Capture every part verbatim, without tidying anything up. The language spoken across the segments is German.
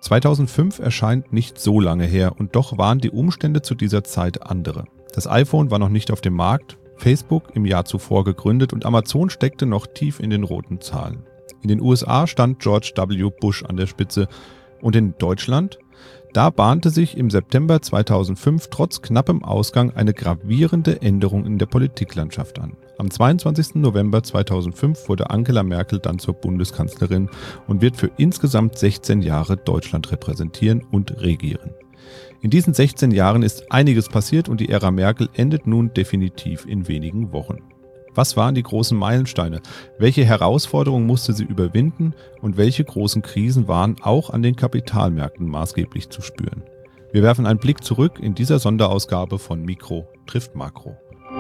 zweitausendfünf erscheint nicht so lange her und doch waren die Umstände zu dieser Zeit andere. Das iPhone war noch nicht auf dem Markt, Facebook im Jahr zuvor gegründet und Amazon steckte noch tief in den roten Zahlen. In den U S A stand George W. Bush an der Spitze und in Deutschland? Da bahnte sich im September zweitausendfünf trotz knappem Ausgang eine gravierende Änderung in der Politiklandschaft an. Am zweiundzwanzigsten November zweitausendfünf wurde Angela Merkel dann zur Bundeskanzlerin und wird für insgesamt sechzehn Jahre Deutschland repräsentieren und regieren. In diesen sechzehn Jahren ist einiges passiert und die Ära Merkel endet nun definitiv in wenigen Wochen. Was waren die großen Meilensteine? Welche Herausforderungen musste sie überwinden und welche großen Krisen waren auch an den Kapitalmärkten maßgeblich zu spüren? Wir werfen einen Blick zurück in dieser Sonderausgabe von Mikro trifft Makro.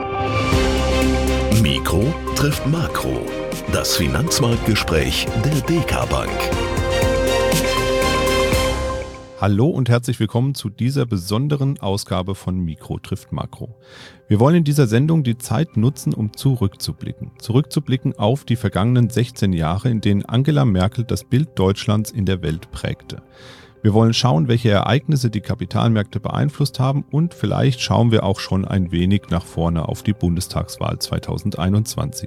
Mikro trifft Makro. Das Finanzmarktgespräch der D K Bank. Hallo und herzlich willkommen zu dieser besonderen Ausgabe von Mikro trifft Makro. Wir wollen in dieser Sendung die Zeit nutzen, um zurückzublicken. Zurückzublicken auf die vergangenen sechzehn Jahre, in denen Angela Merkel das Bild Deutschlands in der Welt prägte. Wir wollen schauen, welche Ereignisse die Kapitalmärkte beeinflusst haben und vielleicht schauen wir auch schon ein wenig nach vorne auf die Bundestagswahl zweitausendeinundzwanzig.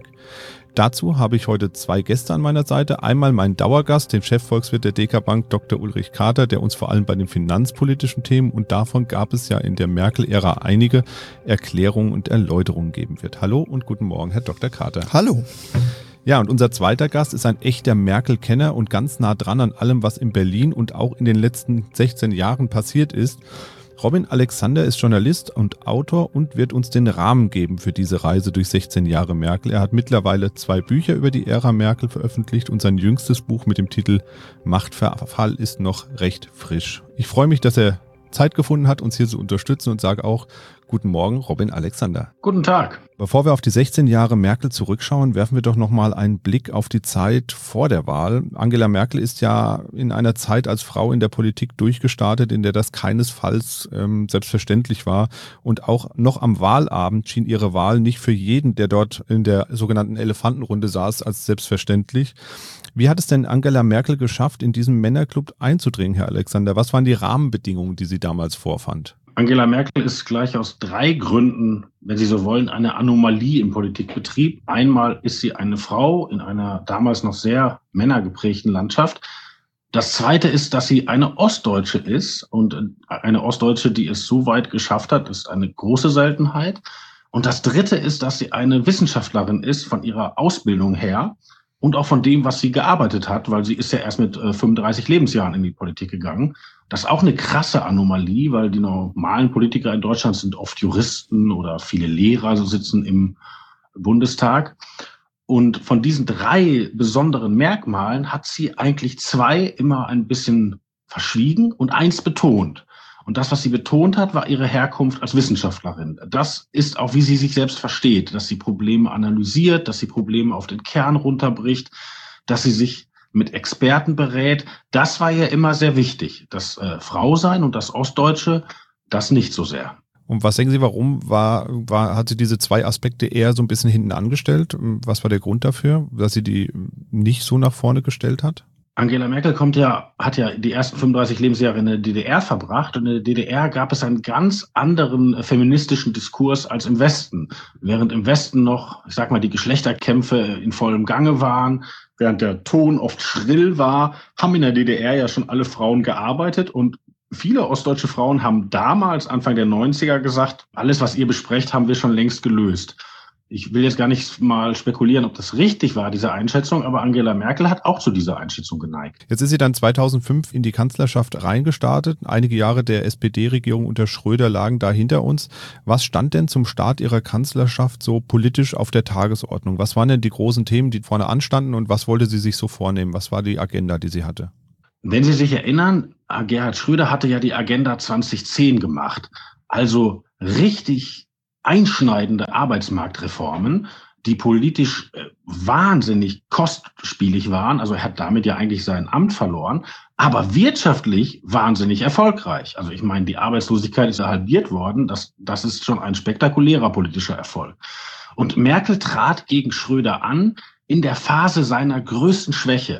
Dazu habe ich heute zwei Gäste an meiner Seite. Einmal meinen Dauergast, den Chefvolkswirt der D K Bank, Doktor Ulrich Kater, der uns vor allem bei den finanzpolitischen Themen, und davon gab es ja in der Merkel-Ära einige, Erklärungen und Erläuterungen geben wird. Hallo und guten Morgen, Herr Doktor Kater. Hallo. Ja, und unser zweiter Gast ist ein echter Merkel-Kenner und ganz nah dran an allem, was in Berlin und auch in den letzten sechzehn Jahren passiert ist. Robin Alexander ist Journalist und Autor und wird uns den Rahmen geben für diese Reise durch sechzehn Jahre Merkel. Er hat mittlerweile zwei Bücher über die Ära Merkel veröffentlicht und sein jüngstes Buch mit dem Titel Machtverfall ist noch recht frisch. Ich freue mich, dass er Zeit gefunden hat, uns hier zu unterstützen und sage auch guten Morgen, Robin Alexander. Guten Tag. Bevor wir auf die sechzehn Jahre Merkel zurückschauen, werfen wir doch nochmal einen Blick auf die Zeit vor der Wahl. Angela Merkel ist ja in einer Zeit als Frau in der Politik durchgestartet, in der das keinesfalls ähm, selbstverständlich war. Und auch noch am Wahlabend schien ihre Wahl nicht für jeden, der dort in der sogenannten Elefantenrunde saß, als selbstverständlich. Wie hat es denn Angela Merkel geschafft, in diesen Männerclub einzudringen, Herr Alexander? Was waren die Rahmenbedingungen, die sie damals vorfand? Angela Merkel ist gleich aus drei Gründen, wenn Sie so wollen, eine Anomalie im Politikbetrieb. Einmal ist sie eine Frau in einer damals noch sehr männergeprägten Landschaft. Das Zweite ist, dass sie eine Ostdeutsche ist und eine Ostdeutsche, die es so weit geschafft hat, ist eine große Seltenheit. Und das Dritte ist, dass sie eine Wissenschaftlerin ist von ihrer Ausbildung her und auch von dem, was sie gearbeitet hat, weil sie ist ja erst mit fünfunddreißig Lebensjahren in die Politik gegangen. Das ist auch eine krasse Anomalie, weil die normalen Politiker in Deutschland sind oft Juristen oder viele Lehrer, so sitzen im Bundestag. Und von diesen drei besonderen Merkmalen hat sie eigentlich zwei immer ein bisschen verschwiegen und eins betont. Und das, was sie betont hat, war ihre Herkunft als Wissenschaftlerin. Das ist auch, wie sie sich selbst versteht, dass sie Probleme analysiert, dass sie Probleme auf den Kern runterbricht, dass sie sich mit Experten berät. Das war ja immer sehr wichtig. Das äh, Frausein und das Ostdeutsche, das nicht so sehr. Und was denken Sie, warum war, war, hat sie diese zwei Aspekte eher so ein bisschen hinten angestellt? Was war der Grund dafür, dass sie die nicht so nach vorne gestellt hat? Angela Merkel kommt ja, hat ja die ersten fünfunddreißig Lebensjahre in der D D R verbracht. Und in der D D R gab es einen ganz anderen feministischen Diskurs als im Westen. Während im Westen noch, ich sag mal, die Geschlechterkämpfe in vollem Gange waren, während der Ton oft schrill war, haben in der D D R ja schon alle Frauen gearbeitet. Und viele ostdeutsche Frauen haben damals, Anfang der neunziger, gesagt, alles, was ihr besprecht, haben wir schon längst gelöst. Ich will jetzt gar nicht mal spekulieren, ob das richtig war, diese Einschätzung, aber Angela Merkel hat auch zu dieser Einschätzung geneigt. Jetzt ist sie dann zweitausendfünf in die Kanzlerschaft reingestartet. Einige Jahre der S P D-Regierung unter Schröder lagen da hinter uns. Was stand denn zum Start ihrer Kanzlerschaft so politisch auf der Tagesordnung? Was waren denn die großen Themen, die vorne anstanden und was wollte sie sich so vornehmen? Was war die Agenda, die sie hatte? Wenn Sie sich erinnern, Gerhard Schröder hatte ja die Agenda zweitausendzehn gemacht. Also richtig einschneidende Arbeitsmarktreformen, die politisch äh, wahnsinnig kostspielig waren. Also er hat damit ja eigentlich sein Amt verloren, aber wirtschaftlich wahnsinnig erfolgreich. Also ich meine, die Arbeitslosigkeit ist ja halbiert worden. Das, das ist schon ein spektakulärer politischer Erfolg. Und Merkel trat gegen Schröder an in der Phase seiner größten Schwäche.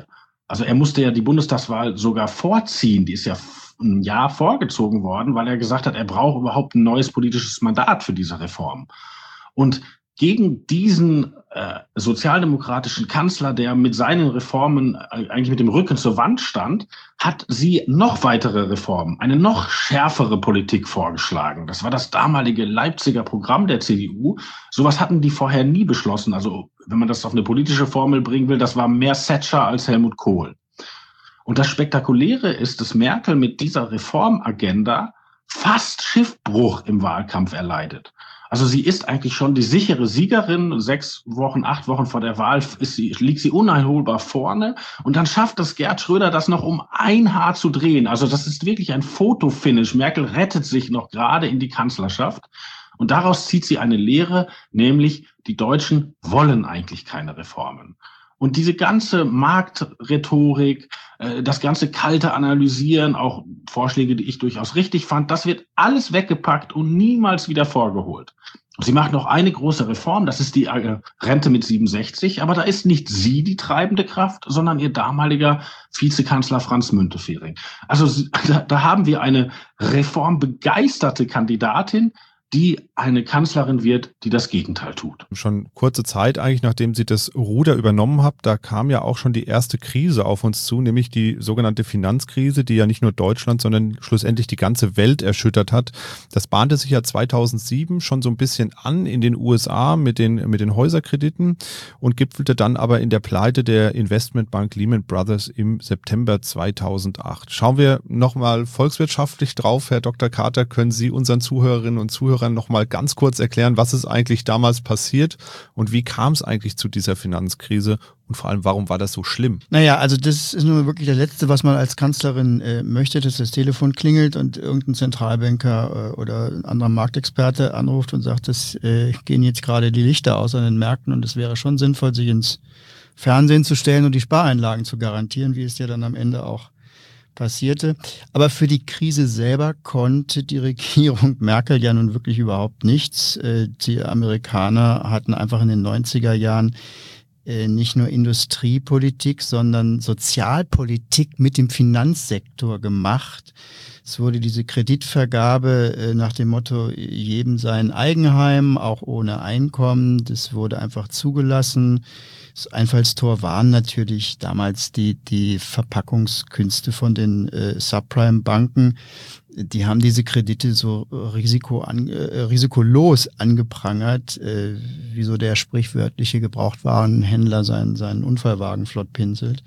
Also er musste ja die Bundestagswahl sogar vorziehen. Die ist ja ein Jahr vorgezogen worden, weil er gesagt hat, er braucht überhaupt ein neues politisches Mandat für diese Reform. Und gegen diesen äh, sozialdemokratischen Kanzler, der mit seinen Reformen äh, eigentlich mit dem Rücken zur Wand stand, hat sie noch weitere Reformen, eine noch schärfere Politik vorgeschlagen. Das war das damalige Leipziger Programm der C D U. Sowas hatten die vorher nie beschlossen. Also wenn man das auf eine politische Formel bringen will, das war mehr Thatcher als Helmut Kohl. Und das Spektakuläre ist, dass Merkel mit dieser Reformagenda fast Schiffbruch im Wahlkampf erleidet. Also sie ist eigentlich schon die sichere Siegerin. Sechs Wochen, acht Wochen vor der Wahl ist sie, liegt sie uneinholbar vorne. Und dann schafft es Gerd Schröder, das noch um ein Haar zu drehen. Also das ist wirklich ein Fotofinish. Merkel rettet sich noch gerade in die Kanzlerschaft. Und daraus zieht sie eine Lehre, nämlich die Deutschen wollen eigentlich keine Reformen. Und diese ganze Marktrhetorik, das ganze kalte Analysieren, auch Vorschläge, die ich durchaus richtig fand, das wird alles weggepackt und niemals wieder vorgeholt. Sie macht noch eine große Reform, das ist die Rente mit siebenundsechzig, aber da ist nicht sie die treibende Kraft, sondern ihr damaliger Vizekanzler Franz Müntefering. Also da haben wir eine reformbegeisterte Kandidatin, die eine Kanzlerin wird, die das Gegenteil tut. Schon kurze Zeit eigentlich, nachdem sie das Ruder übernommen hat, da kam ja auch schon die erste Krise auf uns zu, nämlich die sogenannte Finanzkrise, die ja nicht nur Deutschland, sondern schlussendlich die ganze Welt erschüttert hat. Das bahnte sich ja zweitausendsieben schon so ein bisschen an in den U S A mit den, mit den Häuserkrediten und gipfelte dann aber in der Pleite der Investmentbank Lehman Brothers im September zweitausendacht. Schauen wir nochmal volkswirtschaftlich drauf, Herr Doktor Kater, können Sie unseren Zuhörerinnen und Zuhörern noch mal ganz kurz erklären, was ist eigentlich damals passiert und wie kam es eigentlich zu dieser Finanzkrise und vor allem, warum war das so schlimm? Naja, also das ist nur wirklich das Letzte, was man als Kanzlerin äh, möchte, dass das Telefon klingelt und irgendein Zentralbanker äh, oder ein anderer Marktexperte anruft und sagt, es äh, gehen jetzt gerade die Lichter aus an den Märkten und es wäre schon sinnvoll, sich ins Fernsehen zu stellen und die Spareinlagen zu garantieren, wie es ja dann am Ende auch passierte. Aber für die Krise selber konnte die Regierung Merkel ja nun wirklich überhaupt nichts. Die Amerikaner hatten einfach in den neunziger Jahren nicht nur Industriepolitik, sondern Sozialpolitik mit dem Finanzsektor gemacht. Es wurde diese Kreditvergabe nach dem Motto, jedem sein Eigenheim, auch ohne Einkommen. Das wurde einfach zugelassen. Das Einfallstor waren natürlich damals die, die Verpackungskünste von den äh, Subprime-Banken. Die haben diese Kredite so risiko an, äh, risikolos angeprangert, äh, wie so der sprichwörtliche Gebrauchtwarenhändler seinen, seinen Unfallwagen flott pinselt.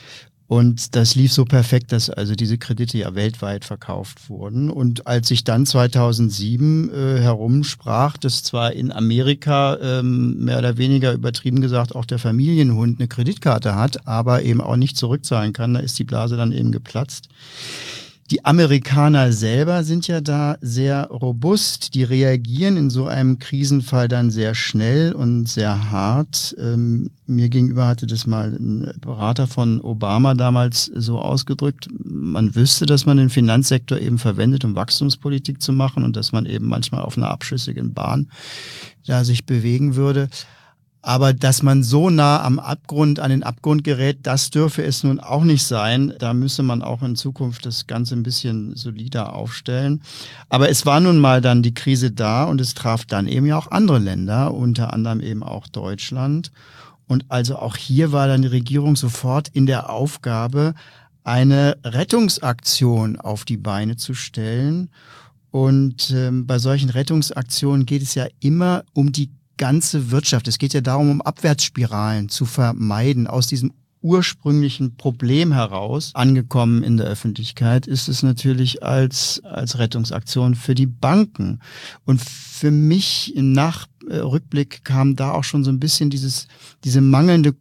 Und das lief so perfekt, dass also diese Kredite ja weltweit verkauft wurden. Und als sich dann zweitausendsieben äh, herumsprach, dass zwar in Amerika ähm, mehr oder weniger übertrieben gesagt auch der Familienhund eine Kreditkarte hat, aber eben auch nicht zurückzahlen kann, da ist die Blase dann eben geplatzt. Die Amerikaner selber sind ja da sehr robust. Die reagieren in so einem Krisenfall dann sehr schnell und sehr hart. Ähm, mir gegenüber hatte das mal ein Berater von Obama damals so ausgedrückt. Man wüsste, dass man den Finanzsektor eben verwendet, um Wachstumspolitik zu machen und dass man eben manchmal auf einer abschüssigen Bahn da sich bewegen würde. Aber dass man so nah am Abgrund, an den Abgrund gerät, das dürfe es nun auch nicht sein. Da müsse man auch in Zukunft das Ganze ein bisschen solider aufstellen. Aber es war nun mal dann die Krise da und es traf dann eben ja auch andere Länder, unter anderem eben auch Deutschland. Und also auch hier war dann die Regierung sofort in der Aufgabe, eine Rettungsaktion auf die Beine zu stellen. Und ähm, bei solchen Rettungsaktionen geht es ja immer um die ganze Wirtschaft. Es geht ja darum, um Abwärtsspiralen zu vermeiden. Aus diesem ursprünglichen Problem heraus, angekommen in der Öffentlichkeit, ist es natürlich als, als Rettungsaktion für die Banken. Und für mich im Nachrückblick kam da auch schon so ein bisschen dieses, diese mangelnde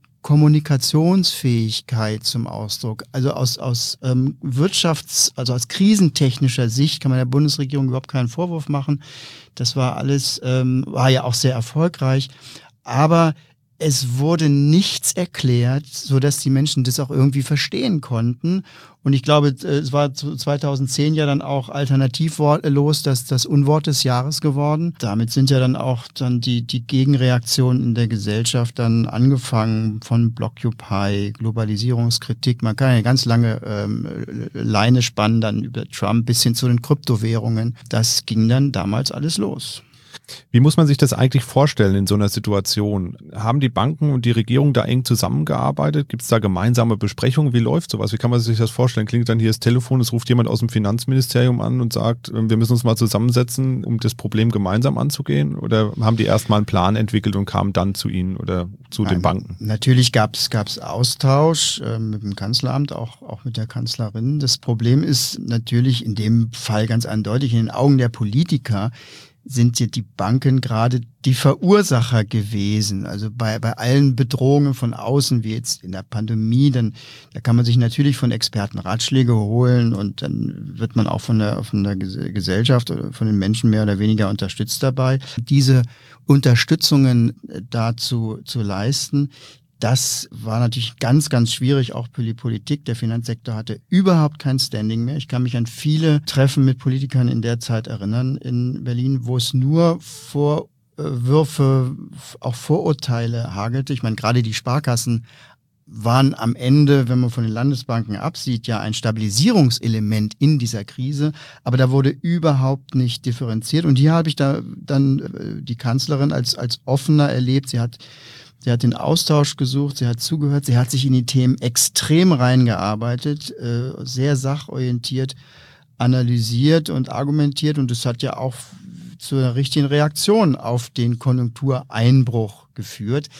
Kommunikationsfähigkeit zum Ausdruck. Also aus, aus ähm, Wirtschafts-, also aus krisentechnischer Sicht kann man der Bundesregierung überhaupt keinen Vorwurf machen. Das war alles, ähm, war ja auch sehr erfolgreich. Aber es wurde nichts erklärt, sodass die Menschen das auch irgendwie verstehen konnten. Und ich glaube, es war zweitausendzehn ja dann auch alternativlos das, das Unwort des Jahres geworden. Damit sind ja dann auch dann die, die Gegenreaktionen in der Gesellschaft dann angefangen von Blockupy, Globalisierungskritik. Man kann ja ganz lange ähm, Leine spannen, dann über Trump bis hin zu den Kryptowährungen. Das ging dann damals alles los. Wie muss man sich das eigentlich vorstellen in so einer Situation? Haben die Banken und die Regierung da eng zusammengearbeitet? Gibt es da gemeinsame Besprechungen? Wie läuft sowas? Wie kann man sich das vorstellen? Klingt dann hier das Telefon, es ruft jemand aus dem Finanzministerium an und sagt, wir müssen uns mal zusammensetzen, um das Problem gemeinsam anzugehen? Oder haben die erst mal einen Plan entwickelt und kamen dann zu Ihnen oder zu Nein, den Banken? Natürlich gab es Austausch äh, mit dem Kanzleramt, auch, auch mit der Kanzlerin. Das Problem ist natürlich in dem Fall ganz eindeutig, in den Augen der Politiker sind ja die Banken gerade die Verursacher gewesen. Also bei, bei allen Bedrohungen von außen, wie jetzt in der Pandemie, dann, da kann man sich natürlich von Experten Ratschläge holen und dann wird man auch von der, von der Gesellschaft oder von den Menschen mehr oder weniger unterstützt dabei. Diese Unterstützungen dazu zu leisten, das war natürlich ganz, ganz schwierig, auch für die Politik. Der Finanzsektor hatte überhaupt kein Standing mehr. Ich kann mich an viele Treffen mit Politikern in der Zeit erinnern in Berlin, wo es nur Vorwürfe, auch Vorurteile hagelte. Ich meine, gerade die Sparkassen waren am Ende, wenn man von den Landesbanken absieht, ja ein Stabilisierungselement in dieser Krise. Aber da wurde überhaupt nicht differenziert. Und hier habe ich da dann die Kanzlerin als, als offener erlebt. Sie hat Sie hat den Austausch gesucht, sie hat zugehört, sie hat sich in die Themen extrem reingearbeitet, äh, sehr sachorientiert analysiert und argumentiert und das hat ja auch zu einer richtigen Reaktion auf den Konjunktureinbruch geführt.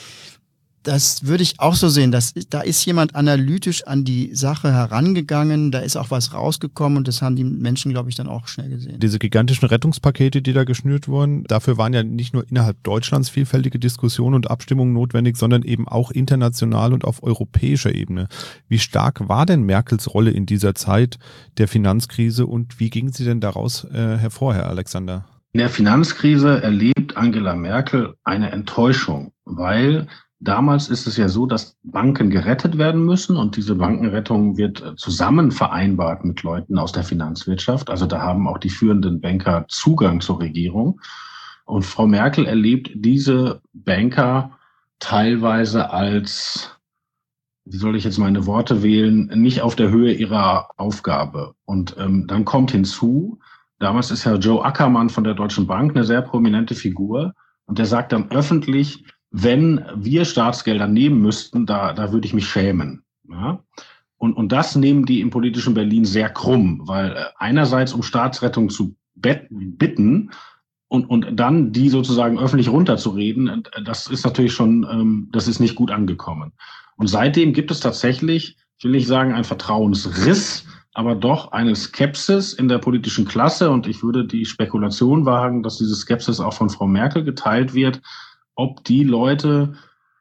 Das würde ich auch so sehen. Das, da ist jemand analytisch an die Sache herangegangen, da ist auch was rausgekommen und das haben die Menschen, glaube ich, dann auch schnell gesehen. Diese gigantischen Rettungspakete, die da geschnürt wurden, dafür waren ja nicht nur innerhalb Deutschlands vielfältige Diskussionen und Abstimmungen notwendig, sondern eben auch international und auf europäischer Ebene. Wie stark war denn Merkels Rolle in dieser Zeit der Finanzkrise und wie ging sie denn daraus äh, hervor, Herr Alexander? In der Finanzkrise erlebt Angela Merkel eine Enttäuschung, weil damals ist es ja so, dass Banken gerettet werden müssen und diese Bankenrettung wird zusammen vereinbart mit Leuten aus der Finanzwirtschaft. Also da haben auch die führenden Banker Zugang zur Regierung. Und Frau Merkel erlebt diese Banker teilweise als, wie soll ich jetzt meine Worte wählen, nicht auf der Höhe ihrer Aufgabe. Und ähm, dann kommt hinzu, damals ist ja Joe Ackermann von der Deutschen Bank eine sehr prominente Figur und der sagt dann öffentlich, wenn wir Staatsgelder nehmen müssten, da, da würde ich mich schämen. Ja? Und, und das nehmen die im politischen Berlin sehr krumm, weil äh, einerseits um Staatsrettung zu bet- bitten und, und dann die sozusagen öffentlich runterzureden, das ist natürlich schon, ähm, das ist nicht gut angekommen. Und seitdem gibt es tatsächlich, ich will nicht sagen ein Vertrauensriss, aber doch eine Skepsis in der politischen Klasse. Und ich würde die Spekulation wagen, dass diese Skepsis auch von Frau Merkel geteilt wird, ob die Leute,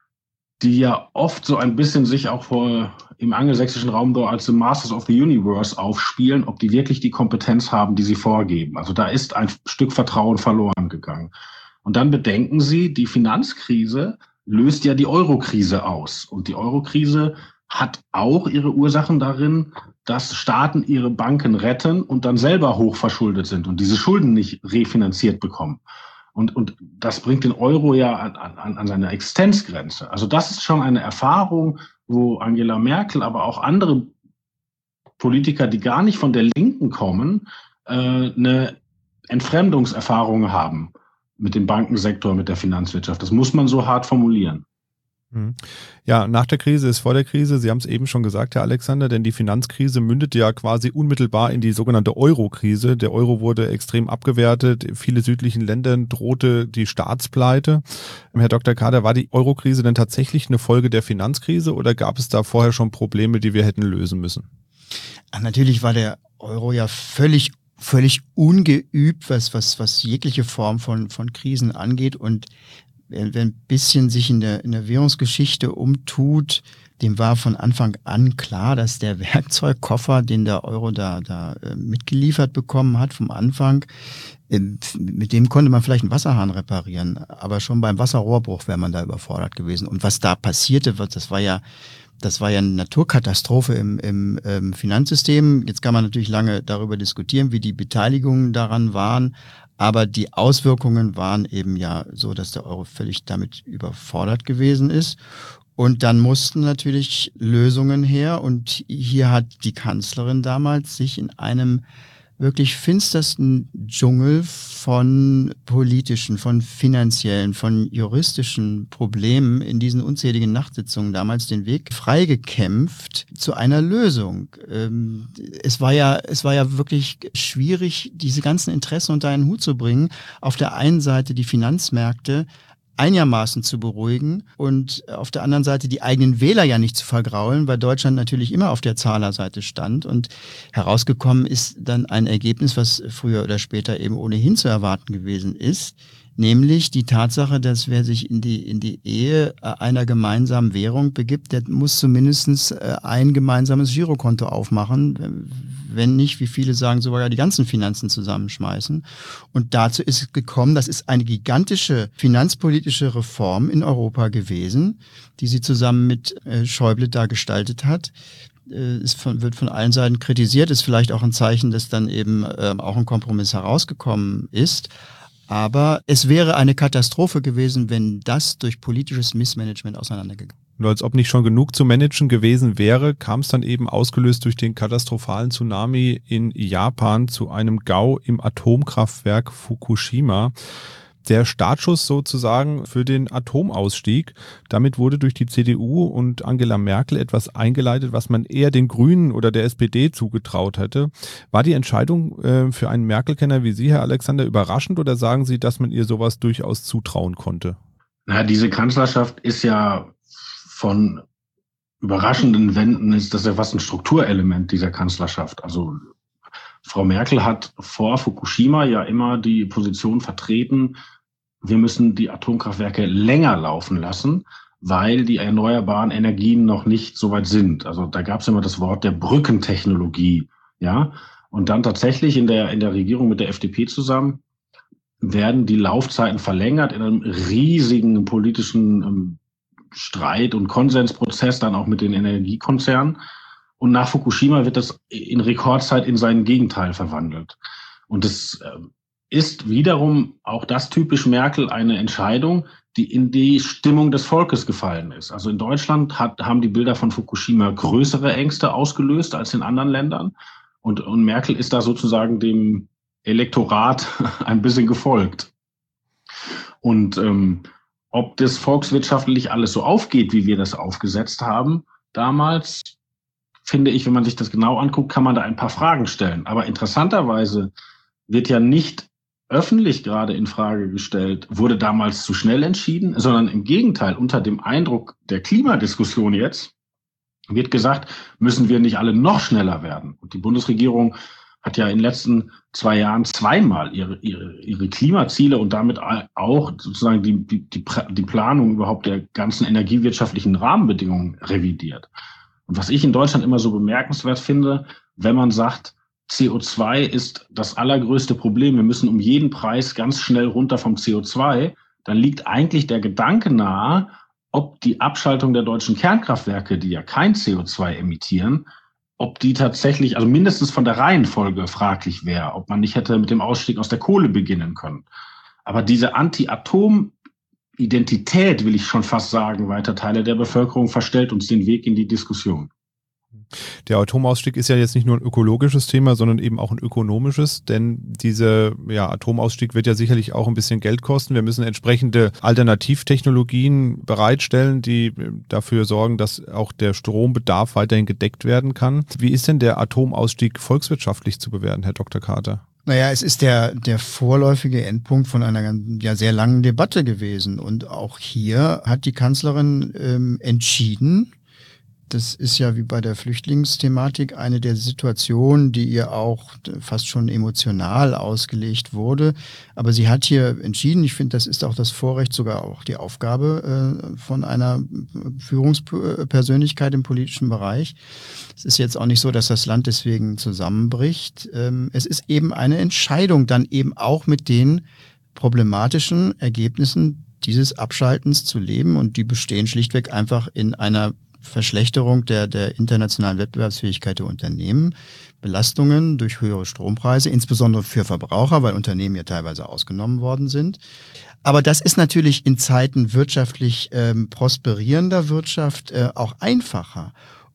die ja oft so ein bisschen sich auch vor, im angelsächsischen Raum dort als the Masters of the Universe aufspielen, ob die wirklich die Kompetenz haben, die sie vorgeben. Also da ist ein Stück Vertrauen verloren gegangen. Und dann bedenken Sie, die Finanzkrise löst ja die Eurokrise aus. Und die Eurokrise hat auch ihre Ursachen darin, dass Staaten ihre Banken retten und dann selber hochverschuldet sind und diese Schulden nicht refinanziert bekommen. Und, und das bringt den Euro ja an, an, an seine Existenzgrenze. Also das ist schon eine Erfahrung, wo Angela Merkel, aber auch andere Politiker, die gar nicht von der Linken kommen, äh, eine Entfremdungserfahrung haben mit dem Bankensektor, mit der Finanzwirtschaft. Das muss man so hart formulieren. Ja, nach der Krise ist vor der Krise. Sie haben es eben schon gesagt, Herr Alexander, denn die Finanzkrise mündete ja quasi unmittelbar in die sogenannte Euro-Krise. Der Euro wurde extrem abgewertet. In vielen südlichen Ländern drohte die Staatspleite. Herr Doktor Kader, war die Euro-Krise denn tatsächlich eine Folge der Finanzkrise oder gab es da vorher schon Probleme, die wir hätten lösen müssen? Ach, natürlich war der Euro ja völlig völlig ungeübt, was was was jegliche Form von von Krisen angeht und wer, wer ein bisschen sich in der, in der Währungsgeschichte umtut, dem war von Anfang an klar, dass der Werkzeugkoffer, den der Euro da, da äh, mitgeliefert bekommen hat vom Anfang, äh, mit dem konnte man vielleicht einen Wasserhahn reparieren, aber schon beim Wasserrohrbruch wäre man da überfordert gewesen. Und was da passierte, das war ja Das war ja eine Naturkatastrophe im, im ähm, Finanzsystem. Jetzt kann man natürlich lange darüber diskutieren, wie die Beteiligungen daran waren. Aber die Auswirkungen waren eben ja so, dass der Euro völlig damit überfordert gewesen ist. Und dann mussten natürlich Lösungen her. Und hier hat die Kanzlerin damals sich in einem wirklich finstersten Dschungel von politischen, von finanziellen, von juristischen Problemen in diesen unzähligen Nachtsitzungen damals den Weg freigekämpft zu einer Lösung. Ähm, es war ja, es war ja wirklich schwierig, diese ganzen Interessen unter einen Hut zu bringen. Auf der einen Seite die Finanzmärkte einigermaßen zu beruhigen und auf der anderen Seite die eigenen Wähler ja nicht zu vergraulen, weil Deutschland natürlich immer auf der Zahlerseite stand und herausgekommen ist dann ein Ergebnis, was früher oder später eben ohnehin zu erwarten gewesen ist, nämlich die Tatsache, dass wer sich in die, in die Ehe einer gemeinsamen Währung begibt, der muss zumindest ein gemeinsames Girokonto aufmachen, wenn nicht, wie viele sagen, sogar ja die ganzen Finanzen zusammenschmeißen. Und dazu ist es gekommen, das ist eine gigantische finanzpolitische Reform in Europa gewesen, die sie zusammen mit Schäuble da gestaltet hat. Es von, wird von allen Seiten kritisiert, ist vielleicht auch ein Zeichen, dass dann eben äh, auch ein Kompromiss herausgekommen ist. Aber es wäre eine Katastrophe gewesen, wenn das durch politisches Missmanagement auseinandergegangen wäre. Und als ob nicht schon genug zu managen gewesen wäre, kam es dann eben ausgelöst durch den katastrophalen Tsunami in Japan zu einem GAU im Atomkraftwerk Fukushima. Der Startschuss sozusagen für den Atomausstieg. Damit wurde durch die C D U und Angela Merkel etwas eingeleitet, was man eher den Grünen oder der S P D zugetraut hätte. War die Entscheidung äh, für einen Merkel-Kenner wie Sie, Herr Alexander, überraschend oder sagen Sie, dass man ihr sowas durchaus zutrauen konnte? Na, diese Kanzlerschaft ist ja von überraschenden Wenden, ist das ja fast ein Strukturelement dieser Kanzlerschaft. Also Frau Merkel hat vor Fukushima ja immer die Position vertreten, wir müssen die Atomkraftwerke länger laufen lassen, weil die erneuerbaren Energien noch nicht so weit sind. Also da gab es immer das Wort der Brückentechnologie, ja. Und dann tatsächlich in der in der Regierung mit der F D P zusammen werden die Laufzeiten verlängert in einem riesigen politischen ähm, Streit und Konsensprozess dann auch mit den Energiekonzernen. Und nach Fukushima wird das in Rekordzeit in sein Gegenteil verwandelt. Und das ist wiederum auch das typisch Merkel, eine Entscheidung, die in die Stimmung des Volkes gefallen ist. Also in Deutschland hat, haben die Bilder von Fukushima größere Ängste ausgelöst als in anderen Ländern. Und, und Merkel ist da sozusagen dem Elektorat ein bisschen gefolgt. Und ähm, ob das volkswirtschaftlich alles so aufgeht, wie wir das aufgesetzt haben damals, finde ich, wenn man sich das genau anguckt, kann man da ein paar Fragen stellen. Aber interessanterweise wird ja nicht öffentlich gerade in Frage gestellt, wurde damals zu schnell entschieden, sondern im Gegenteil, unter dem Eindruck der Klimadiskussion jetzt wird gesagt, müssen wir nicht alle noch schneller werden. Und die Bundesregierung hat ja in den letzten zwei Jahren zweimal ihre, ihre, ihre Klimaziele und damit auch sozusagen die, die, die Planung überhaupt der ganzen energiewirtschaftlichen Rahmenbedingungen revidiert. Und was ich in Deutschland immer so bemerkenswert finde, wenn man sagt, C O zwei ist das allergrößte Problem, wir müssen um jeden Preis ganz schnell runter vom C O zwei, dann liegt eigentlich der Gedanke nahe, ob die Abschaltung der deutschen Kernkraftwerke, die ja kein C O zwei emittieren, ob die tatsächlich, also mindestens von der Reihenfolge fraglich wäre, ob man nicht hätte mit dem Ausstieg aus der Kohle beginnen können. Aber diese Anti-Atom- Identität, will ich schon fast sagen, weiter Teile der Bevölkerung verstellt uns den Weg in die Diskussion. Der Atomausstieg ist ja jetzt nicht nur ein ökologisches Thema, sondern eben auch ein ökonomisches, denn dieser ja, Atomausstieg wird ja sicherlich auch ein bisschen Geld kosten. Wir müssen entsprechende Alternativtechnologien bereitstellen, die dafür sorgen, dass auch der Strombedarf weiterhin gedeckt werden kann. Wie ist denn der Atomausstieg volkswirtschaftlich zu bewerten, Herr Doktor Kater? Naja, es ist der, der vorläufige Endpunkt von einer ja sehr langen Debatte gewesen. Und auch hier hat die Kanzlerin ähm, entschieden, Das ist ja wie bei der Flüchtlingsthematik eine der Situationen, die ihr auch fast schon emotional ausgelegt wurde. Aber sie hat hier entschieden, ich finde, das ist auch das Vorrecht, sogar auch die Aufgabe äh, von einer Führungspersönlichkeit im politischen Bereich. Es ist jetzt auch nicht so, dass das Land deswegen zusammenbricht. Ähm, es ist eben eine Entscheidung, dann eben auch mit den problematischen Ergebnissen dieses Abschaltens zu leben. Und die bestehen schlichtweg einfach in einer Verschlechterung der, der internationalen Wettbewerbsfähigkeit der Unternehmen, Belastungen durch höhere Strompreise, insbesondere für Verbraucher, weil Unternehmen ja teilweise ausgenommen worden sind. Aber das ist natürlich in Zeiten wirtschaftlich ähm, prosperierender Wirtschaft äh, auch einfacher.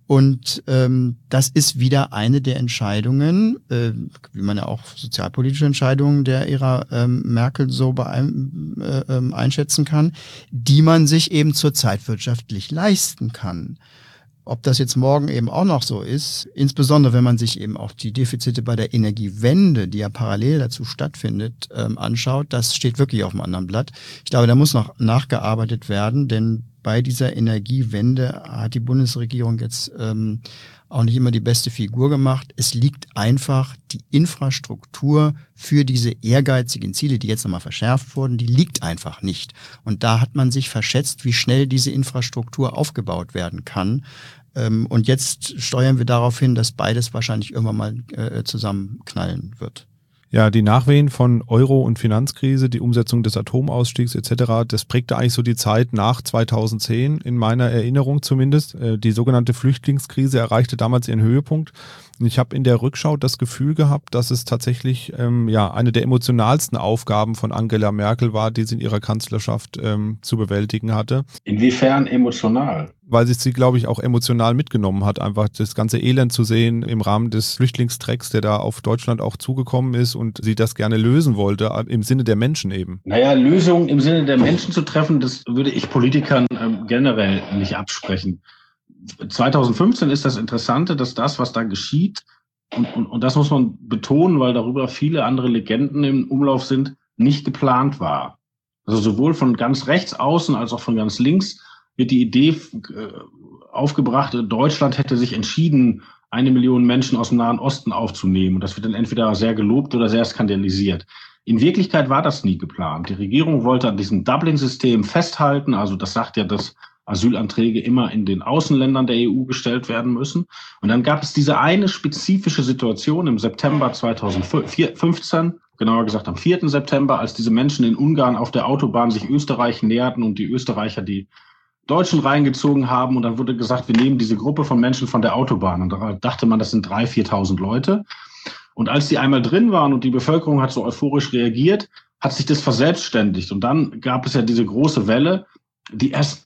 Und ähm, das ist wieder eine der Entscheidungen, äh, wie man ja auch sozialpolitische Entscheidungen der Ära ähm, Merkel so beein, äh, ähm, einschätzen kann, die man sich eben zurzeit wirtschaftlich leisten kann. Ob das jetzt morgen eben auch noch so ist, insbesondere wenn man sich eben auch die Defizite bei der Energiewende, die ja parallel dazu stattfindet, ähm, anschaut, das steht wirklich auf dem anderen Blatt. Ich glaube, da muss noch nachgearbeitet werden, denn bei dieser Energiewende hat die Bundesregierung jetzt ähm, auch nicht immer die beste Figur gemacht. Es liegt einfach die Infrastruktur für diese ehrgeizigen Ziele, die jetzt nochmal verschärft wurden, die liegt einfach nicht. Und da hat man sich verschätzt, wie schnell diese Infrastruktur aufgebaut werden kann. Ähm, und jetzt steuern wir darauf hin, dass beides wahrscheinlich irgendwann mal äh, zusammenknallen wird. Ja, die Nachwehen von Euro- und Finanzkrise, die Umsetzung des Atomausstiegs et cetera, das prägte eigentlich so die Zeit nach zweitausendzehn, in meiner Erinnerung zumindest. Die sogenannte Flüchtlingskrise erreichte damals ihren Höhepunkt. Und ich habe in der Rückschau das Gefühl gehabt, dass es tatsächlich ähm, ja eine der emotionalsten Aufgaben von Angela Merkel war, die sie in ihrer Kanzlerschaft ähm, zu bewältigen hatte. Inwiefern emotional? Weil sie sie, glaube ich, auch emotional mitgenommen hat, einfach das ganze Elend zu sehen im Rahmen des Flüchtlingstrecks, der da auf Deutschland auch zugekommen ist und sie das gerne lösen wollte, im Sinne der Menschen eben. Naja, Lösungen im Sinne der Menschen zu treffen, das würde ich Politikern ähm, generell nicht absprechen. zweitausendfünfzehn ist das Interessante, dass das, was da geschieht, und, und, und das muss man betonen, weil darüber viele andere Legenden im Umlauf sind, nicht geplant war. Also sowohl von ganz rechts außen als auch von ganz links wird die Idee äh, aufgebracht, Deutschland hätte sich entschieden, eine Million Menschen aus dem Nahen Osten aufzunehmen. Und das wird dann entweder sehr gelobt oder sehr skandalisiert. In Wirklichkeit war das nie geplant. Die Regierung wollte an diesem Dublin-System festhalten. Also das sagt ja, dass Asylanträge immer in den Außenländern der E U gestellt werden müssen. Und dann gab es diese eine spezifische Situation im September zweitausendfünfzehn, genauer gesagt am vierten September, als diese Menschen in Ungarn auf der Autobahn sich Österreich näherten und die Österreicher die Deutschen reingezogen haben. Und dann wurde gesagt, wir nehmen diese Gruppe von Menschen von der Autobahn. Und da dachte man, das sind dreitausend, viertausend Leute. Und als die einmal drin waren und die Bevölkerung hat so euphorisch reagiert, hat sich das verselbstständigt. Und dann gab es ja diese große Welle, die erst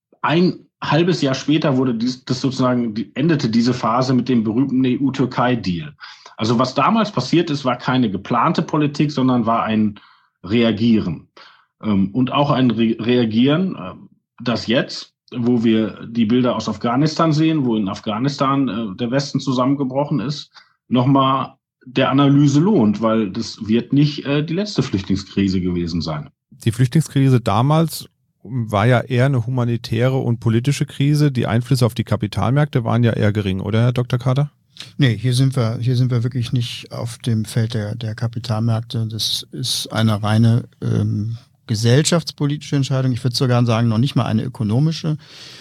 ein halbes Jahr später wurde dies, das sozusagen, die, endete diese Phase mit dem berühmten E U-Türkei-Deal. Also was damals passiert ist, war keine geplante Politik, sondern war ein Reagieren. Ähm, und auch ein Re- Reagieren, äh, das jetzt, wo wir die Bilder aus Afghanistan sehen, wo in Afghanistan äh, der Westen zusammengebrochen ist, nochmal der Analyse lohnt, weil das wird nicht äh, die letzte Flüchtlingskrise gewesen sein. Die Flüchtlingskrise damals war ja eher eine humanitäre und politische Krise. Die Einflüsse auf die Kapitalmärkte waren ja eher gering, oder, Herr Doktor Kader? Nee, hier sind wir, hier sind wir wirklich nicht auf dem Feld der, der Kapitalmärkte. Das ist eine reine ähm, gesellschaftspolitische Entscheidung. Ich würde sogar sagen, noch nicht mal eine ökonomische.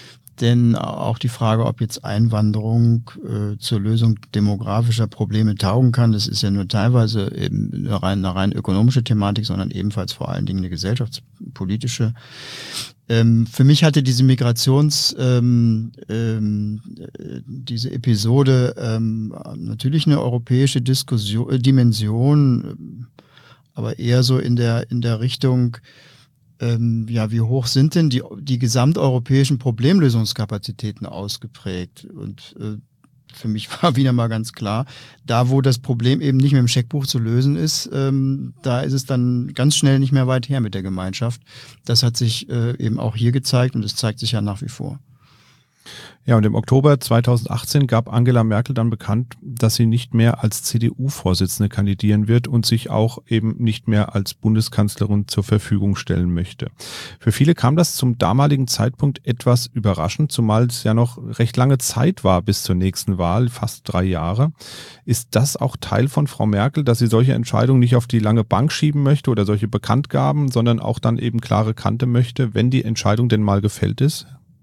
Denn auch die Frage, ob jetzt Einwanderung äh, zur Lösung demografischer Probleme taugen kann, das ist ja nur teilweise eben eine rein, eine rein ökonomische Thematik, sondern ebenfalls vor allen Dingen eine gesellschaftspolitische. Ähm, für mich hatte diese Migrations, ähm, ähm, diese Episode ähm, natürlich eine europäische Diskussion, äh, Dimension, aber eher so in der in der Richtung, Ähm, ja, wie hoch sind denn die, die gesamteuropäischen Problemlösungskapazitäten ausgeprägt? Und äh, für mich war wieder mal ganz klar, da wo das Problem eben nicht mit dem Scheckbuch zu lösen ist, ähm, da ist es dann ganz schnell nicht mehr weit her mit der Gemeinschaft. Das hat sich äh, eben auch hier gezeigt und es zeigt sich ja nach wie vor. Ja, und im Oktober zweitausendachtzehn gab Angela Merkel dann bekannt, dass sie nicht mehr als C D U-Vorsitzende kandidieren wird und sich auch eben nicht mehr als Bundeskanzlerin zur Verfügung stellen möchte. Für viele kam das zum damaligen Zeitpunkt etwas überraschend, zumal es ja noch recht lange Zeit war bis zur nächsten Wahl, fast drei Jahre. Ist das auch Teil von Frau Merkel, dass sie solche Entscheidungen nicht auf die lange Bank schieben möchte oder solche Bekanntgaben, sondern auch dann eben klare Kante möchte, wenn die Entscheidung denn mal gefällt ist?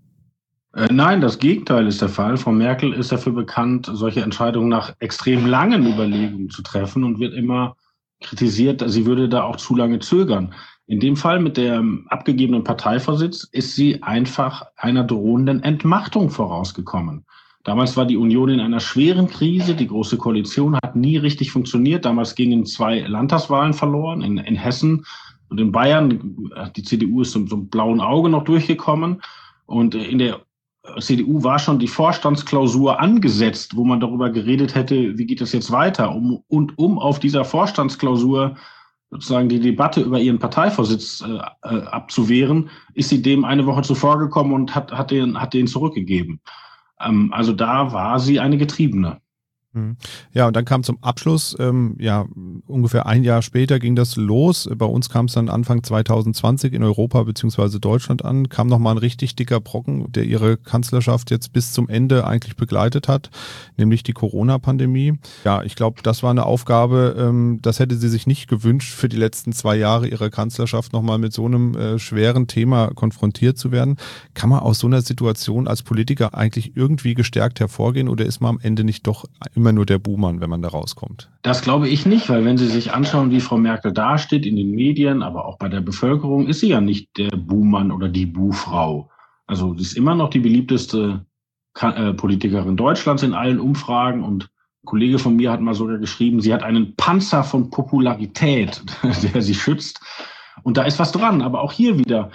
Nein, das Gegenteil ist der Fall. Frau Merkel ist dafür bekannt, solche Entscheidungen nach extrem langen Überlegungen zu treffen und wird immer kritisiert, sie würde da auch zu lange zögern. In dem Fall mit dem abgegebenen Parteivorsitz ist sie einfach einer drohenden Entmachtung vorausgekommen. Damals war die Union in einer schweren Krise. Die Große Koalition hat nie richtig funktioniert. Damals gingen zwei Landtagswahlen verloren in, in Hessen und in Bayern. Die C D U ist mit so einem blauen Auge noch durchgekommen. Und in der C D U war schon die Vorstandsklausur angesetzt, wo man darüber geredet hätte, wie geht es jetzt weiter. Um, und um auf dieser Vorstandsklausur sozusagen die Debatte über ihren Parteivorsitz äh, abzuwehren, ist sie dem eine Woche zuvor gekommen und hat, hat, den, hat den zurückgegeben. Ähm, also da war sie eine Getriebene. Ja, und dann kam zum Abschluss, ähm, ja, ungefähr ein Jahr später ging das los. Bei uns kam es dann Anfang zweitausendzwanzig in Europa bzw. Deutschland an, kam nochmal ein richtig dicker Brocken, der ihre Kanzlerschaft jetzt bis zum Ende eigentlich begleitet hat, nämlich die Corona-Pandemie. Ja, ich glaube, das war eine Aufgabe, ähm, das hätte sie sich nicht gewünscht, für die letzten zwei Jahre ihrer Kanzlerschaft nochmal mit so einem äh, schweren Thema konfrontiert zu werden. Kann man aus so einer Situation als Politiker eigentlich irgendwie gestärkt hervorgehen oder ist man am Ende nicht doch immer nur der Buhmann, wenn man da rauskommt? Das glaube ich nicht, weil wenn Sie sich anschauen, wie Frau Merkel dasteht in den Medien, aber auch bei der Bevölkerung, ist sie ja nicht der Buhmann oder die Buhfrau. Also sie ist immer noch die beliebteste äh, Politikerin Deutschlands in allen Umfragen und ein Kollege von mir hat mal sogar geschrieben, sie hat einen Panzer von Popularität, der sie schützt. Und da ist was dran, aber auch hier wieder,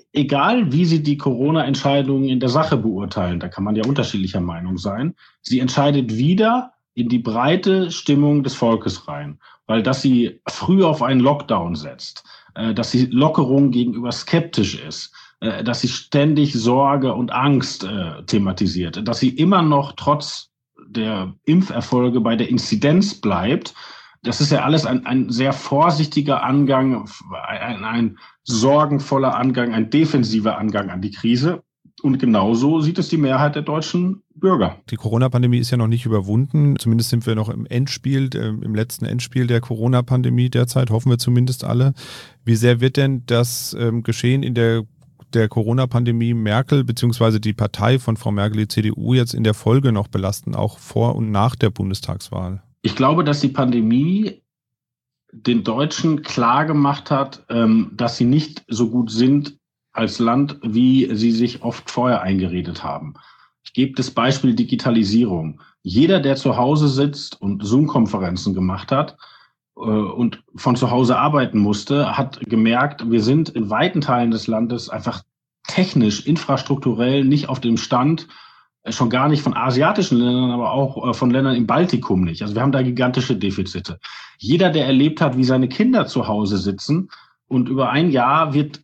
egal wie Sie die Corona-Entscheidungen in der Sache beurteilen, da kann man ja unterschiedlicher Meinung sein, sie entscheidet wieder in die breite Stimmung des Volkes rein. Weil dass sie früh auf einen Lockdown setzt, äh, dass sie Lockerung gegenüber skeptisch ist, äh, dass sie ständig Sorge und Angst äh, thematisiert, dass sie immer noch trotz der Impferfolge bei der Inzidenz bleibt, das ist ja alles ein, ein sehr vorsichtiger Angang, ein, ein sorgenvoller Angang, ein defensiver Angang an die Krise. Und genauso sieht es die Mehrheit der deutschen Bürger. Die Corona-Pandemie ist ja noch nicht überwunden. Zumindest sind wir noch im Endspiel, äh, im letzten Endspiel der Corona-Pandemie derzeit, hoffen wir zumindest alle. Wie sehr wird denn das ähm, Geschehen in der, der Corona-Pandemie Merkel bzw. die Partei von Frau Merkel, die C D U, jetzt in der Folge noch belasten, auch vor und nach der Bundestagswahl? Ich glaube, dass die Pandemie den Deutschen klar gemacht hat, ähm, dass sie nicht so gut sind als Land, wie sie sich oft vorher eingeredet haben. Ich gebe das Beispiel Digitalisierung. Jeder, der zu Hause sitzt und Zoom-Konferenzen gemacht hat äh, und von zu Hause arbeiten musste, hat gemerkt, wir sind in weiten Teilen des Landes einfach technisch, infrastrukturell nicht auf dem Stand, äh, schon gar nicht von asiatischen Ländern, aber auch äh, von Ländern im Baltikum nicht. Also wir haben da gigantische Defizite. Jeder, der erlebt hat, wie seine Kinder zu Hause sitzen und über ein Jahr wird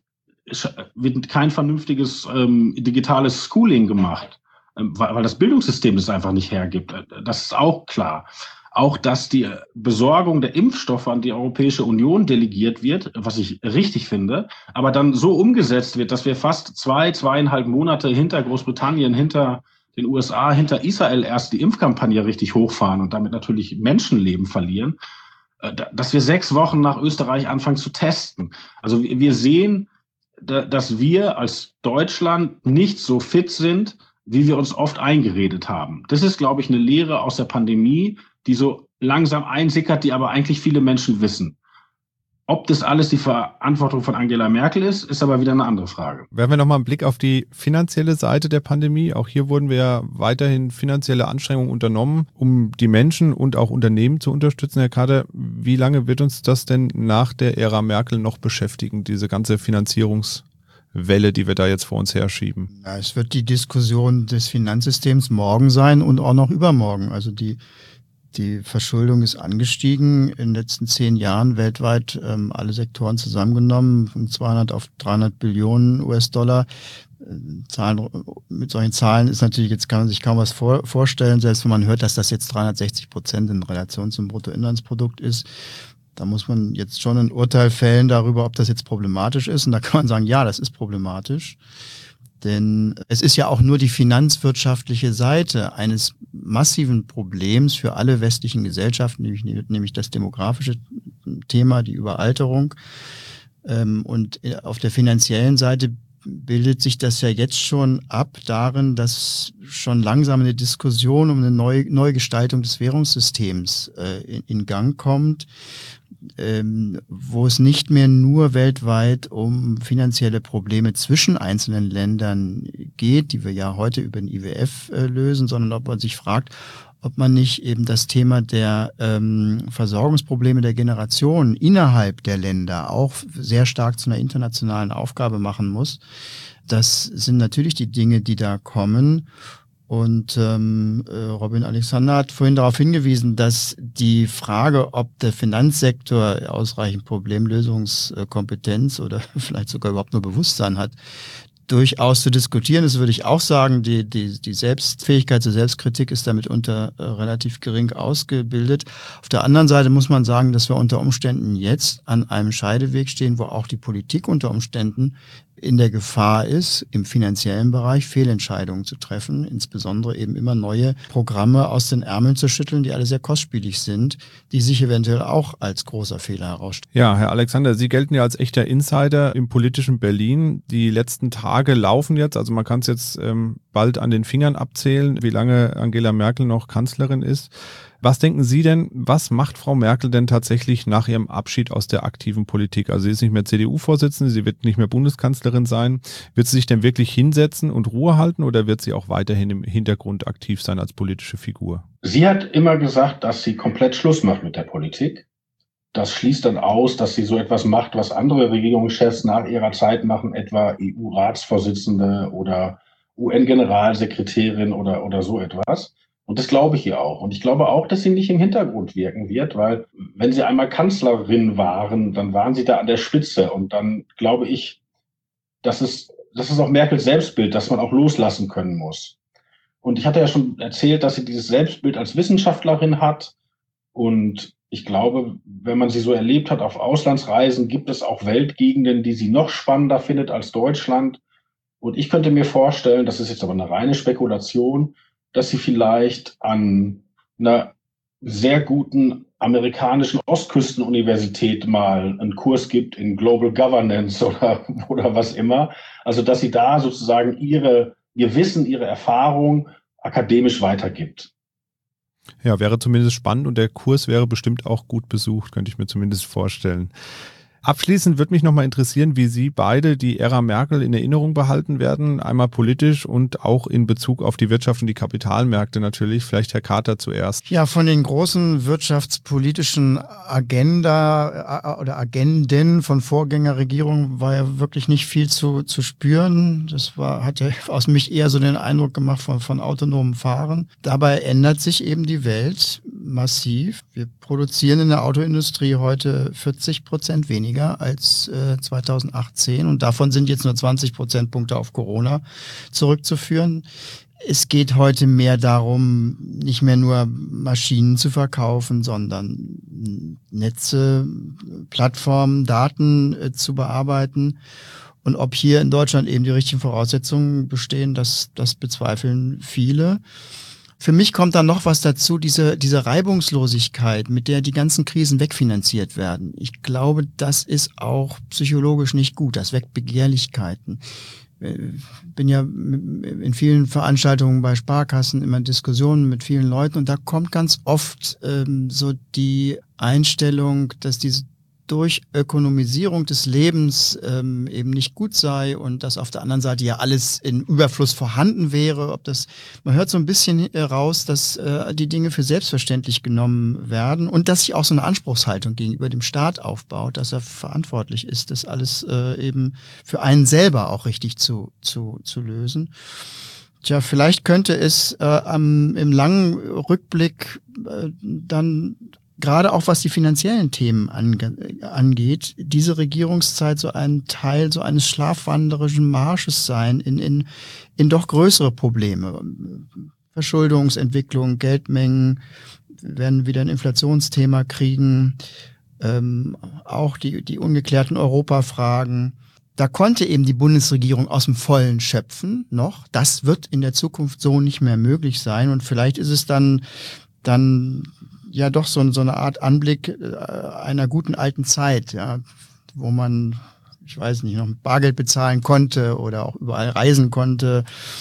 wird kein vernünftiges ähm, digitales Schooling gemacht, ähm, weil, weil das Bildungssystem das einfach nicht hergibt. Das ist auch klar. Auch, dass die Besorgung der Impfstoffe an die Europäische Union delegiert wird, was ich richtig finde, aber dann so umgesetzt wird, dass wir fast zwei, zweieinhalb Monate hinter Großbritannien, hinter den U S A, hinter Israel erst die Impfkampagne richtig hochfahren und damit natürlich Menschenleben verlieren, äh, dass wir sechs Wochen nach Österreich anfangen zu testen. Also wir sehen, dass wir als Deutschland nicht so fit sind, wie wir uns oft eingeredet haben. Das ist, glaube ich, eine Lehre aus der Pandemie, die so langsam einsickert, die aber eigentlich viele Menschen wissen. Ob das alles die Verantwortung von Angela Merkel ist, ist aber wieder eine andere Frage. Werfen wir nochmal einen Blick auf die finanzielle Seite der Pandemie. Auch hier wurden wir ja weiterhin finanzielle Anstrengungen unternommen, um die Menschen und auch Unternehmen zu unterstützen. Herr Kader, wie lange wird uns das denn nach der Ära Merkel noch beschäftigen, diese ganze Finanzierungswelle, die wir da jetzt vor uns herschieben? Ja, es wird die Diskussion des Finanzsystems morgen sein und auch noch übermorgen. Also die Die Verschuldung ist angestiegen in den letzten zehn Jahren weltweit, ähm, alle Sektoren zusammengenommen, von zweihundert auf dreihundert Billionen U S-Dollar. Zahlen, mit solchen Zahlen ist natürlich, jetzt kann man sich kaum was vor, vorstellen, selbst wenn man hört, dass das jetzt dreihundertsechzig Prozent in Relation zum Bruttoinlandsprodukt ist. Da muss man jetzt schon ein Urteil fällen darüber, ob das jetzt problematisch ist. Und da kann man sagen, ja, das ist problematisch. Denn es ist ja auch nur die finanzwirtschaftliche Seite eines massiven Problems für alle westlichen Gesellschaften, nämlich, nämlich das demografische Thema, die Überalterung. Und auf der finanziellen Seite bildet sich das ja jetzt schon ab darin, dass schon langsam eine Diskussion um eine Neu Neugestaltung des Währungssystems äh, in, in Gang kommt, ähm, wo es nicht mehr nur weltweit um finanzielle Probleme zwischen einzelnen Ländern geht, die wir ja heute über den I W F äh, lösen, sondern ob man sich fragt, ob man nicht eben das Thema der ähm, Versorgungsprobleme der Generationen innerhalb der Länder auch sehr stark zu einer internationalen Aufgabe machen muss. Das sind natürlich die Dinge, die da kommen. Und ähm, äh, Robin Alexander hat vorhin darauf hingewiesen, dass die Frage, ob der Finanzsektor ausreichend Problemlösungskompetenz oder vielleicht sogar überhaupt nur Bewusstsein hat, durchaus zu diskutieren ist, würde ich auch sagen. Die, die, die Selbstfähigkeit zur Selbstkritik ist damit unter äh, relativ gering ausgebildet. Auf der anderen Seite muss man sagen, dass wir unter Umständen jetzt an einem Scheideweg stehen, wo auch die Politik unter Umständen in der Gefahr ist, im finanziellen Bereich Fehlentscheidungen zu treffen, insbesondere eben immer neue Programme aus den Ärmeln zu schütteln, die alle sehr kostspielig sind, die sich eventuell auch als großer Fehler herausstellen. Ja, Herr Alexander, Sie gelten ja als echter Insider im politischen Berlin. Die letzten Tage laufen jetzt, also man kann es jetzt ähm, bald an den Fingern abzählen, wie lange Angela Merkel noch Kanzlerin ist. Was denken Sie denn, was macht Frau Merkel denn tatsächlich nach ihrem Abschied aus der aktiven Politik? Also sie ist nicht mehr C D U-Vorsitzende, sie wird nicht mehr Bundeskanzlerin sein. Wird sie sich denn wirklich hinsetzen und Ruhe halten oder wird sie auch weiterhin im Hintergrund aktiv sein als politische Figur? Sie hat immer gesagt, dass sie komplett Schluss macht mit der Politik. Das schließt dann aus, dass sie so etwas macht, was andere Regierungschefs nach ihrer Zeit machen, etwa E U-Ratsvorsitzende oder U N-Generalsekretärin oder, oder so etwas. Und das glaube ich ihr auch. Und ich glaube auch, dass sie nicht im Hintergrund wirken wird, weil wenn sie einmal Kanzlerin waren, dann waren sie da an der Spitze. Und dann glaube ich, dass es, das ist auch Merkels Selbstbild, das man auch loslassen können muss. Und ich hatte ja schon erzählt, dass sie dieses Selbstbild als Wissenschaftlerin hat. Und ich glaube, wenn man sie so erlebt hat auf Auslandsreisen, gibt es auch Weltgegenden, die sie noch spannender findet als Deutschland. Und ich könnte mir vorstellen, das ist jetzt aber eine reine Spekulation, dass sie vielleicht an einer sehr guten amerikanischen Ostküstenuniversität mal einen Kurs gibt in Global Governance oder, oder was immer. Also, dass sie da sozusagen ihre, ihr Wissen, ihre Erfahrung akademisch weitergibt. Ja, wäre zumindest spannend und der Kurs wäre bestimmt auch gut besucht, könnte ich mir zumindest vorstellen. Abschließend würde mich nochmal interessieren, wie Sie beide die Ära Merkel in Erinnerung behalten werden, einmal politisch und auch in Bezug auf die Wirtschaft und die Kapitalmärkte natürlich. Vielleicht Herr Carter zuerst. Ja, von den großen wirtschaftspolitischen Agenda oder Agenden von Vorgängerregierungen war ja wirklich nicht viel zu, zu spüren. Das war, hat ja aus mich eher so den Eindruck gemacht von, von autonomem Fahren. Dabei ändert sich eben die Welt massiv. Wir produzieren in der Autoindustrie heute vierzig Prozent weniger als äh, zweitausendachtzehn und davon sind jetzt nur zwanzig Prozentpunkte auf Corona zurückzuführen. Es geht heute mehr darum, nicht mehr nur Maschinen zu verkaufen, sondern Netze, Plattformen, Daten äh, zu bearbeiten. Und ob hier in Deutschland eben die richtigen Voraussetzungen bestehen, das, das bezweifeln viele. Für mich kommt dann noch was dazu, diese, diese Reibungslosigkeit, mit der die ganzen Krisen wegfinanziert werden. Ich glaube, das ist auch psychologisch nicht gut, das weckt Begehrlichkeiten. Ich bin ja in vielen Veranstaltungen bei Sparkassen immer in Diskussionen mit vielen Leuten und da kommt ganz oft ähm, so die Einstellung, dass diese Durchökonomisierung des Lebens ähm, eben nicht gut sei und dass auf der anderen Seite ja alles in Überfluss vorhanden wäre. Ob das, man hört so ein bisschen raus, dass äh, die Dinge für selbstverständlich genommen werden und dass sich auch so eine Anspruchshaltung gegenüber dem Staat aufbaut, dass er verantwortlich ist, das alles äh, eben für einen selber auch richtig zu zu zu lösen. Tja, vielleicht könnte es äh, am, im langen Rückblick äh, dann gerade auch was die finanziellen Themen ange- angeht, diese Regierungszeit so ein Teil so eines schlafwanderischen Marsches sein in, in, in doch größere Probleme. Verschuldungsentwicklung, Geldmengen, wir werden wieder ein Inflationsthema kriegen, ähm, auch die, die ungeklärten Europafragen. Da konnte eben die Bundesregierung aus dem Vollen schöpfen noch. Das wird in der Zukunft so nicht mehr möglich sein. Und vielleicht ist es dann, dann ja doch so, so eine Art Anblick äh, einer guten alten Zeit, ja, wo man, ich weiß nicht, noch mit Bargeld bezahlen konnte oder auch überall reisen konnte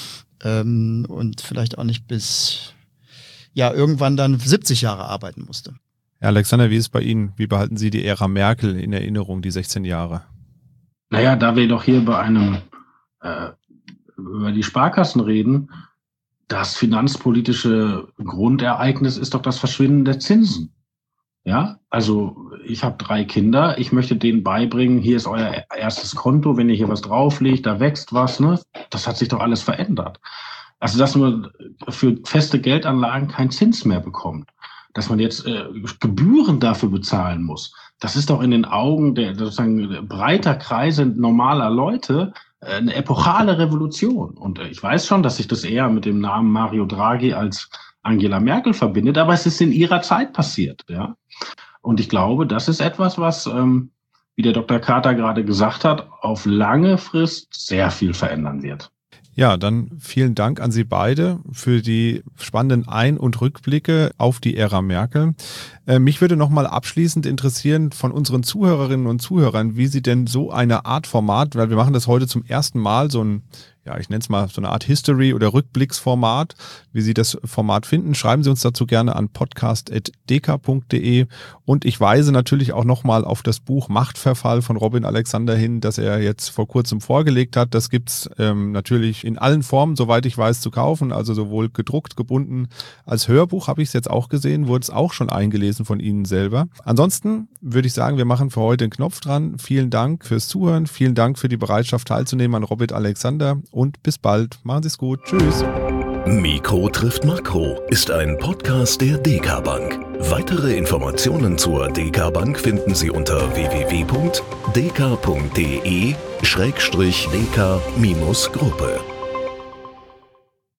ähm, und vielleicht auch nicht bis ja irgendwann dann siebzig Jahre arbeiten musste. Herr Alexander, wie ist es bei Ihnen? Wie behalten Sie die Ära Merkel in Erinnerung, die sechzehn Jahre? Naja, da wir doch hier bei einem äh, über die Sparkassen reden, das finanzpolitische Grundereignis ist doch das Verschwinden der Zinsen. Ja, also ich habe drei Kinder, ich möchte denen beibringen, hier ist euer erstes Konto, wenn ihr hier was drauflegt, da wächst was, ne? Das hat sich doch alles verändert. Also dass man für feste Geldanlagen keinen Zins mehr bekommt, dass man jetzt äh, Gebühren dafür bezahlen muss, das ist doch in den Augen der sozusagen breiter Kreise normaler Leute äh, eine epochale Revolution. Und äh, ich weiß schon, dass sich das eher mit dem Namen Mario Draghi als Angela Merkel verbindet, aber es ist in ihrer Zeit passiert, ja. Und ich glaube, das ist etwas, was, ähm, wie der Doktor Carter gerade gesagt hat, auf lange Frist sehr viel verändern wird. Ja, dann vielen Dank an Sie beide für die spannenden Ein- und Rückblicke auf die Ära Merkel. Äh, mich würde nochmal abschließend interessieren von unseren Zuhörerinnen und Zuhörern, wie Sie denn so eine Art Format, weil wir machen das heute zum ersten Mal, so ein, ja, ich nenne es mal so eine Art History- oder Rückblicksformat, wie Sie das Format finden. Schreiben Sie uns dazu gerne an podcast punkt d k punkt d e und ich weise natürlich auch nochmal auf das Buch Machtverfall von Robin Alexander hin, das er jetzt vor kurzem vorgelegt hat. Das gibt's ähm, natürlich in allen Formen, soweit ich weiß, zu kaufen, also sowohl gedruckt, gebunden als Hörbuch, habe ich es jetzt auch gesehen, wurde es auch schon eingelesen von Ihnen selber. Ansonsten würde ich sagen, wir machen für heute den Knopf dran. Vielen Dank fürs Zuhören, vielen Dank für die Bereitschaft teilzunehmen an Robin Alexander. Und bis bald. Machen Sie es gut. Tschüss. Mikro trifft Makro ist ein Podcast der D K Bank. Weitere Informationen zur D K Bank finden Sie unter w w w punkt d k punkt d e schrägstrich d k Gruppe.